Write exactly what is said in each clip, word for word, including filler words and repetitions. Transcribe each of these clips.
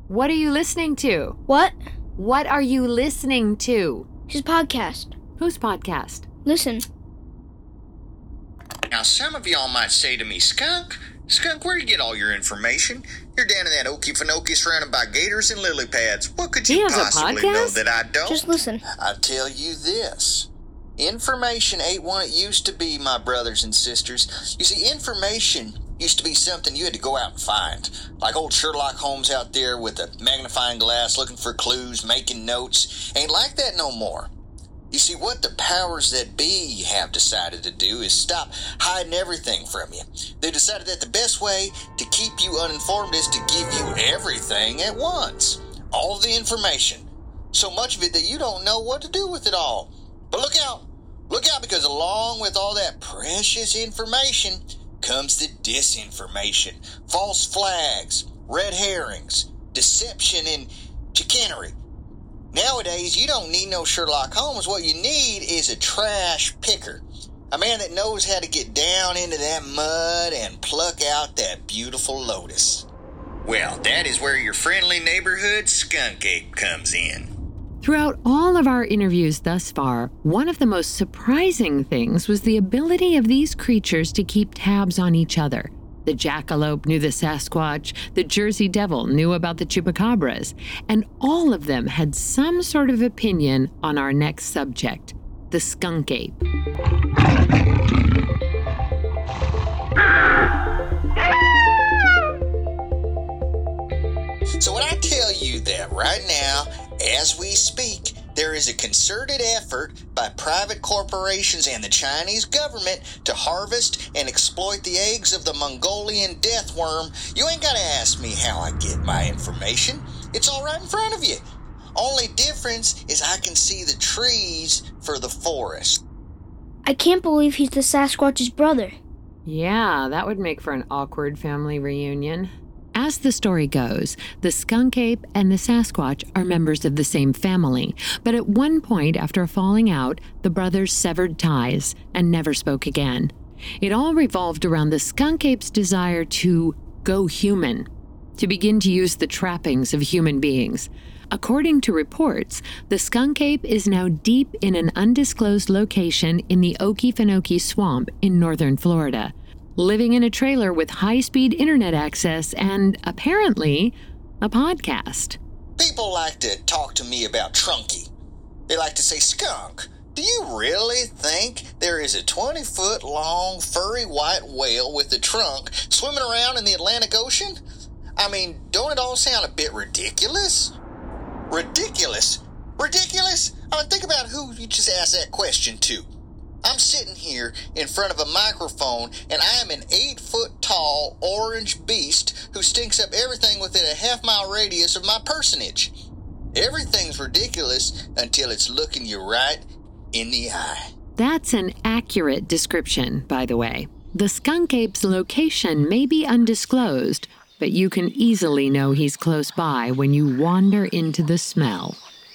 What are you listening to? What? What are you listening to? His podcast. Whose podcast? Listen. Now, some of y'all might say to me, Skunk, Skunk, where do you get all your information? You're down in that Okefenokee surrounded by gators and lily pads. What could He you has a possibly know podcast? that I don't? Just listen. I tell you this. Information ain't what it used to be, my brothers and sisters. You see, information used to be something you had to go out and find. Like old Sherlock Holmes out there with a magnifying glass looking for clues, making notes. Ain't like that no more. You see, what the powers that be have decided to do is stop hiding everything from you. They decided that the best way to keep you uninformed is to give you everything at once. All of the information. So much of it that you don't know what to do with it all. But look out. Look out, because along with all that precious information comes the disinformation, false flags, red herrings, deception, and chicanery. Nowadays, you don't need no Sherlock Holmes. What you need is a trash picker. A man that knows how to get down into that mud and pluck out that beautiful lotus. Well, that is where your friendly neighborhood skunk ape comes in. Throughout all of our interviews thus far, one of the most surprising things was the ability of these creatures to keep tabs on each other. The jackalope knew the Sasquatch, the Jersey Devil knew about the chupacabras, and all of them had some sort of opinion on our next subject, the skunk ape. So when I tell you that right now, as we speak, there is a concerted effort by private corporations and the Chinese government to harvest and exploit the eggs of the Mongolian death worm, you ain't gotta ask me how I get my information. It's all right in front of you. Only difference is I can see the trees for the forest. I can't believe he's the Sasquatch's brother. Yeah, that would make for an awkward family reunion. As the story goes, the skunk ape and the Sasquatch are members of the same family, but at one point after a falling out, the brothers severed ties and never spoke again. It all revolved around the skunk ape's desire to go human, to begin to use the trappings of human beings. According to reports, the skunk ape is now deep in an undisclosed location in the Okefenokee Swamp in northern Florida, living in a trailer with high-speed internet access and, apparently, a podcast. People like to talk to me about Trunky. They like to say, Skunk, do you really think there is a twenty-foot-long, furry white whale with a trunk swimming around in the Atlantic Ocean? I mean, don't it all sound a bit ridiculous? Ridiculous? Ridiculous? I mean, think about who you just asked that question to. I'm sitting here in front of a microphone, and I am an eight-foot-tall orange beast who stinks up everything within a half-mile radius of my personage. Everything's ridiculous until it's looking you right in the eye. That's an accurate description, by the way. The skunk ape's location may be undisclosed, but you can easily know he's close by when you wander into the smell.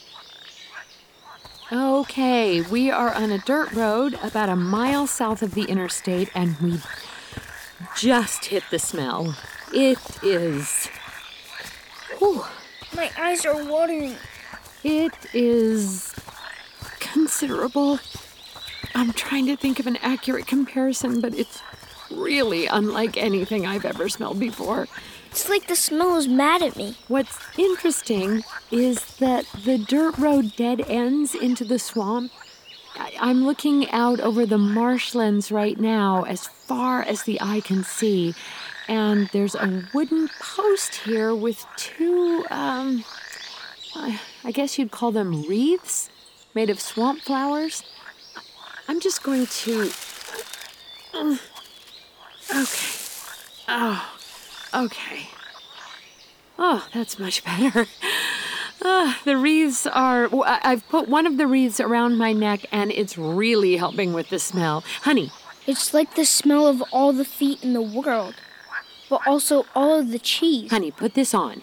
Okay, we are on a dirt road about a mile south of the interstate, and we just hit the smell. It is... Whew, My eyes are watering. it is considerable. I'm trying to think of an accurate comparison, but it's really unlike anything I've ever smelled before. It's like the smell is mad at me. What's interesting is that the dirt road dead ends into the swamp. I- I'm looking out over the marshlands right now as far as the eye can see, and there's a wooden post here with two, um, I I guess you'd call them wreaths made of swamp flowers. I'm just going to... Uh, okay. Oh. Okay. Oh, that's much better. Uh, the wreaths are... I've put one of the wreaths around my neck, and it's really helping with the smell. Honey. It's like the smell of all the feet in the world, but also all of the cheese. Honey, put this on.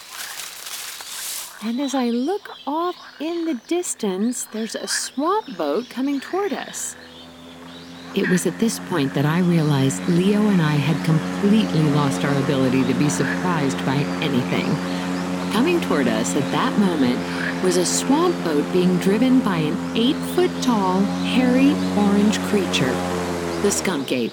And as I look off in the distance, there's a swamp boat coming toward us. It was at this point that I realized Leo and I had completely lost our ability to be surprised by anything. Coming toward us at that moment was a swamp boat being driven by an eight-foot-tall, hairy, orange creature, the skunk ape.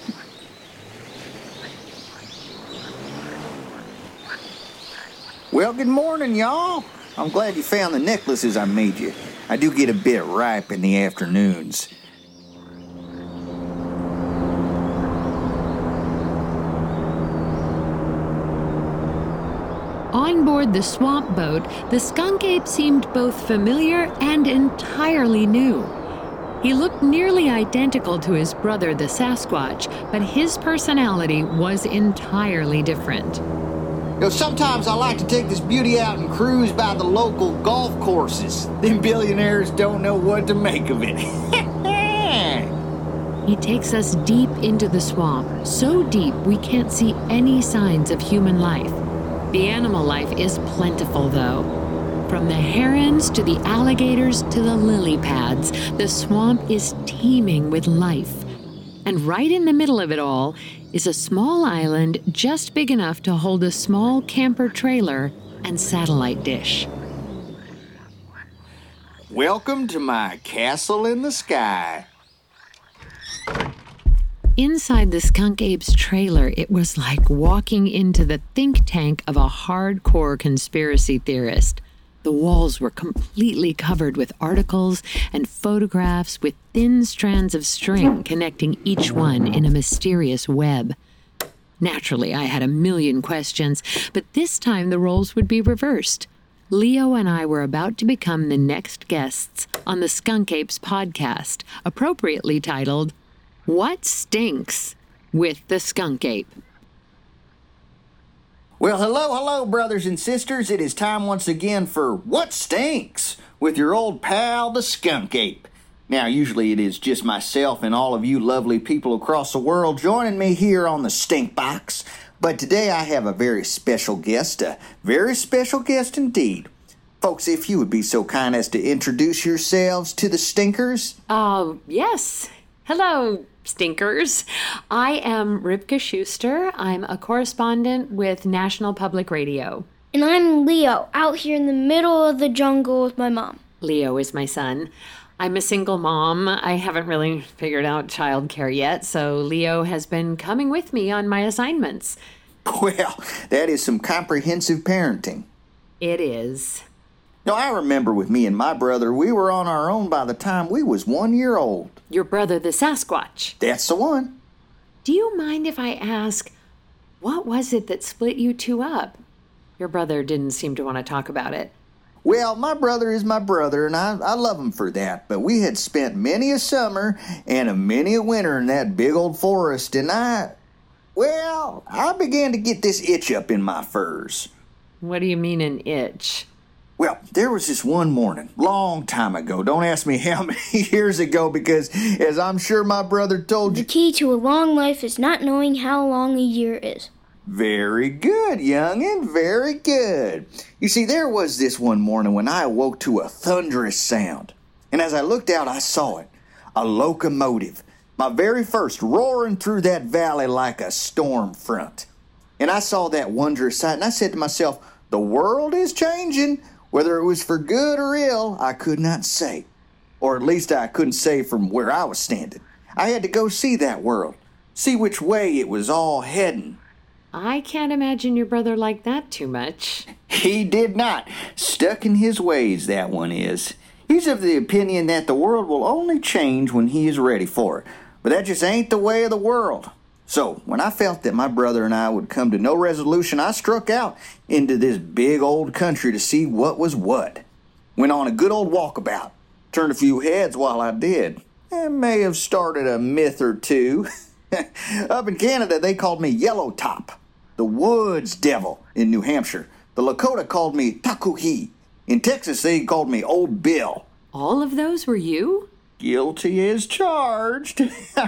Well, good morning, y'all. I'm glad you found the necklaces I made you. I do get a bit ripe in the afternoons. On board the swamp boat, the skunk ape seemed both familiar and entirely new. He looked nearly identical to his brother, the Sasquatch, but his personality was entirely different. You know, sometimes I like to take this beauty out and cruise by the local golf courses. Them billionaires don't know what to make of it. He takes us deep into the swamp, so deep we can't see any signs of human life. The animal life is plentiful, though. From the herons to the alligators to the lily pads, the swamp is teeming with life. And right in the middle of it all is a small island just big enough to hold a small camper trailer and satellite dish. Welcome to my castle in the sky. Inside the skunk ape's trailer, it was like walking into the think tank of a hardcore conspiracy theorist. The walls were completely covered with articles and photographs with thin strands of string connecting each one in a mysterious web. Naturally, I had a million questions, but this time the roles would be reversed. Leo and I were about to become the next guests on the Skunk Apes podcast, appropriately titled, What Stinks with the Skunk Ape? Well, hello, hello, brothers and sisters. It is time once again for What Stinks with your old pal, the Skunk Ape. Now, usually it is just myself and all of you lovely people across the world joining me here on the Stink Box. But today I have a very special guest, a very special guest indeed. Folks, if you would be so kind as to introduce yourselves to the Stinkers. Uh, yes. Hello, Stinkers. I am Ribka Schuster. I'm a correspondent with National Public Radio. And I'm Leo, out here in the middle of the jungle with my mom. Leo is my son. I'm a single mom. I haven't really figured out childcare yet, so Leo has been coming with me on my assignments. Well, that is some comprehensive parenting. It is. Now, I remember with me and my brother, we were on our own by the time we was one year old. Your brother, the Sasquatch. That's the one. Do you mind if I ask, what was it that split you two up? Your brother didn't seem to want to talk about it. Well, my brother is my brother, and I, I love him for that. But we had spent many a summer and a many a winter in that big old forest, and I, well, I began to get this itch up in my furs. What do you mean an itch? Well, there was this one morning, long time ago. Don't ask me how many years ago, because as I'm sure my brother told you... The key to a long life is not knowing how long a year is. Very good, youngin', very good. You see, there was this one morning when I awoke to a thunderous sound. And as I looked out, I saw it. A locomotive. My very first, roaring through that valley like a storm front. And I saw that wondrous sight, and I said to myself, the world is changing. Whether it was for good or ill, I could not say. Or at least I couldn't say from where I was standing. I had to go see that world. See which way it was all heading. I can't imagine your brother liked that too much. He did not. Stuck in his ways, that one is. He's of the opinion that the world will only change when he is ready for it. But that just ain't the way of the world. So, when I felt that my brother and I would come to no resolution, I struck out into this big old country to see what was what. Went on a good old walkabout. Turned a few heads while I did. And may have started a myth or two. Up in Canada, they called me Yellow Top, the Woods Devil in New Hampshire. The Lakota called me Takuhi. In Texas, they called me Old Bill. All of those were you? Guilty as charged.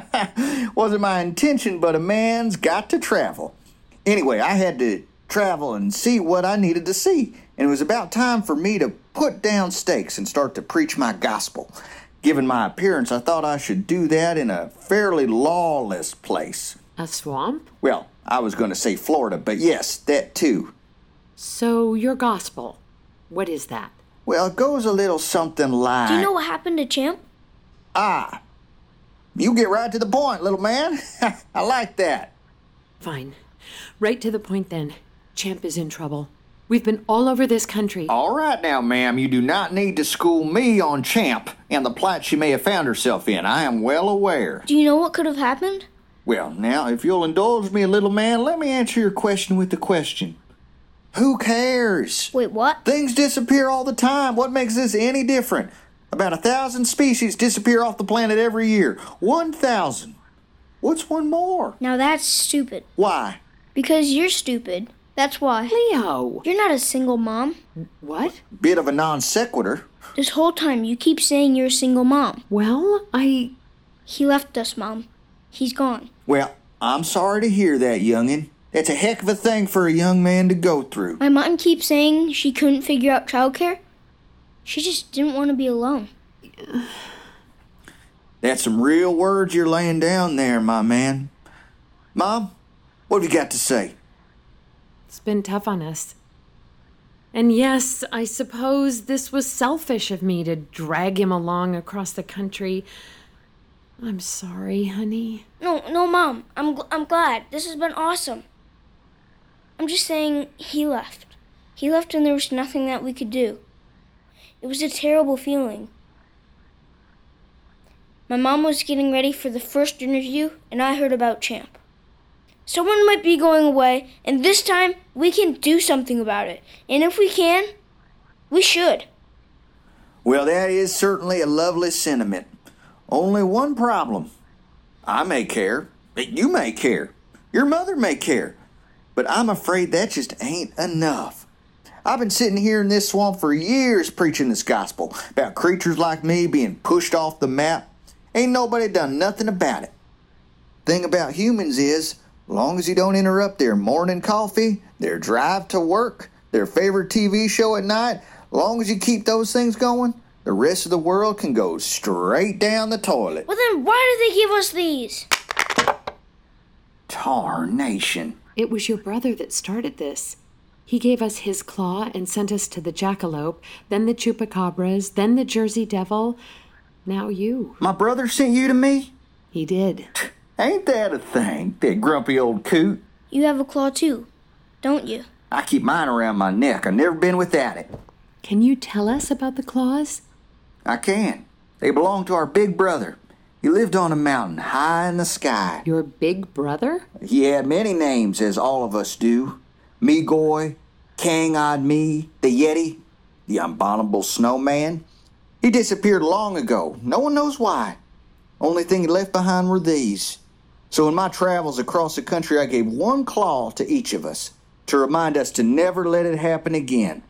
Wasn't my intention, but a man's got to travel. Anyway, I had to travel and see what I needed to see. And it was about time for me to put down stakes and start to preach my gospel. Given my appearance, I thought I should do that in a fairly lawless place. A swamp? Well, I was going to say Florida, but yes, that too. So, your gospel. What is that? Well, it goes a little something like... Do you know what happened to Champ? Ah, you get right to the point, little man. I like that. Fine. Right to the point then. Champ is in trouble. We've been all over this country. All right now, ma'am, you do not need to school me on Champ and the plight she may have found herself in. I am well aware. Do you know what could have happened? Well, now, if you'll indulge me, little man, let me answer your question with the question. Who cares? Wait, what? Things disappear all the time. What makes this any different? About a thousand species disappear off the planet every year. One thousand. What's one more? Now that's stupid. Why? Because you're stupid. That's why. Leo! You're not a single mom. What? Bit of a non sequitur. This whole time you keep saying you're a single mom. Well, I... He left us, Mom. He's gone. Well, I'm sorry to hear that, youngin'. That's a heck of a thing for a young man to go through. My mom keeps saying she couldn't figure out childcare. She just didn't want to be alone. That's some real words you're laying down there, my man. Mom, what have you got to say? It's been tough on us. And yes, I suppose this was selfish of me to drag him along across the country. I'm sorry, honey. No, no, Mom. I'm gl- I'm glad. This has been awesome. I'm just saying he left. He left and there was nothing that we could do. It was a terrible feeling. My mom was getting ready for the first interview, and I heard about Champ. Someone might be going away, and this time we can do something about it. And if we can, we should. Well, that is certainly a lovely sentiment. Only one problem. I may care. You may care. Your mother may care. But I'm afraid that just ain't enough. I've been sitting here in this swamp for years preaching this gospel about creatures like me being pushed off the map. Ain't nobody done nothing about it. Thing about humans is, long as you don't interrupt their morning coffee, their drive to work, their favorite T V show at night, long as you keep those things going, the rest of the world can go straight down the toilet. Well then, why did they give us these? Tarnation. It was your brother that started this. He gave us his claw and sent us to the jackalope, then the chupacabras, then the Jersey Devil. Now you. My brother sent you to me? He did. Ain't that a thing, that grumpy old coot? You have a claw too, don't you? I keep mine around my neck. I've never been without it. Can you tell us about the claws? I can. They belong to our big brother. He lived on a mountain high in the sky. Your big brother? He had many names, as all of us do. Megoy, Kang-Eyed Me, the Yeti, the Abominable Snowman. He disappeared long ago. No one knows why. Only thing he left behind were these. So in my travels across the country, I gave one claw to each of us to remind us to never let it happen again.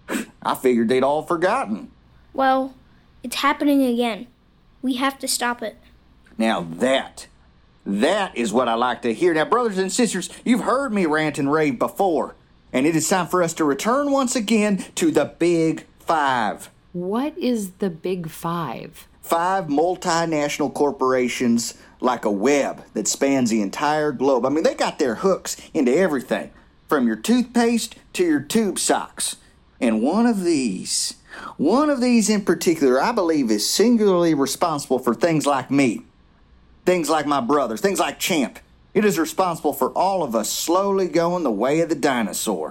I figured they'd all forgotten. Well, it's happening again. We have to stop it. Now that, that is what I like to hear. Now, brothers and sisters, you've heard me rant and rave before, and it is time for us to return once again to the Big Five. What is the Big Five? Five multinational corporations like a web that spans the entire globe. I mean, they got their hooks into everything, from your toothpaste to your tube socks. And one of these, one of these in particular, I believe is singularly responsible for things like me, things like my brothers, things like Champ. It is responsible for all of us slowly going the way of the dinosaur.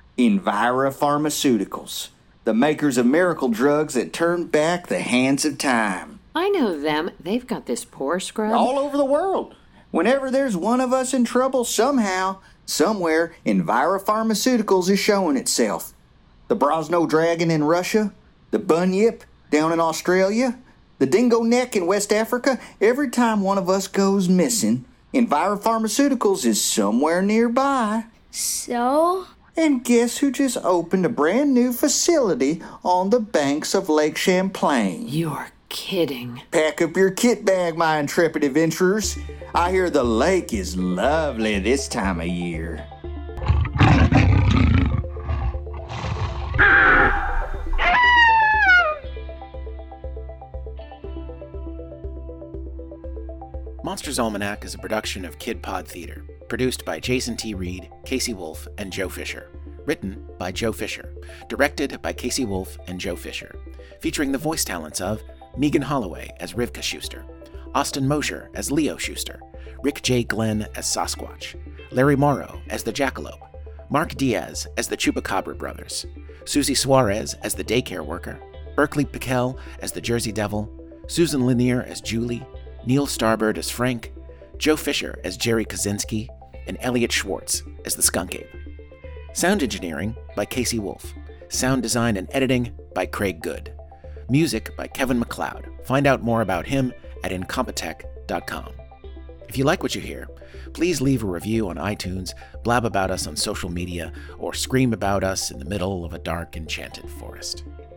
Envira Pharmaceuticals, the makers of miracle drugs that turn back the hands of time. I know them. They've got this poor scrub. All over the world. Whenever there's one of us in trouble, somehow, somewhere, Envira Pharmaceuticals is showing itself. The Brosno dragon in Russia, the bunyip down in Australia, the dingo neck in West Africa. Every time one of us goes missing, Envira Pharmaceuticals is somewhere nearby. So? And guess who just opened a brand new facility on the banks of Lake Champlain? You're kidding. Pack up your kit bag, my intrepid adventurers. I hear the lake is lovely this time of year. Monsters Almanac is a production of Kid Pod Theater, produced by Jason T. Reed, Casey Wolf, and Joe Fisher, written by Joe Fisher, directed by Casey Wolf and Joe Fisher, featuring the voice talents of Megan Holloway as Rivka Schuster, Austin Mosher as Leo Schuster, Rick J. Glenn as Sasquatch, Larry Morrow as the Jackalope, Mark Diaz as the Chupacabra Brothers, Susie Suarez as the daycare worker, Berkeley Piquel as the Jersey Devil, Susan Lanier as Julie, Neil Starbird as Frank, Joe Fisher as Jerry Kaczynski, and Elliot Schwartz as the Skunk Ape. Sound engineering by Casey Wolf. Sound design and editing by Craig Good. Music by Kevin MacLeod. Find out more about him at incompetech dot com. If you like what you hear, please leave a review on iTunes, blab about us on social media, or scream about us in the middle of a dark, enchanted forest.